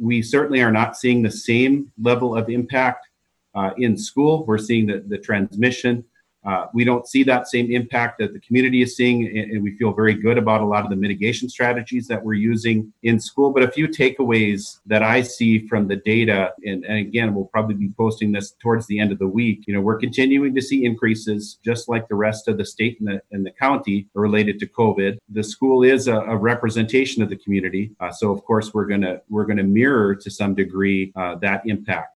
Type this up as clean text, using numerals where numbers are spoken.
We certainly are not seeing the same level of impact in school. We're seeing the transmission. We don't see that same impact that the community is seeing, and we feel very good about a lot of the mitigation strategies that we're using in school. But a few takeaways that I see from the data, and again, we'll probably be posting this towards the end of the week. We're continuing to see increases, just like the rest of the state and the county related to COVID. The school is a representation of the community, so of course we're gonna mirror to some degree that impact.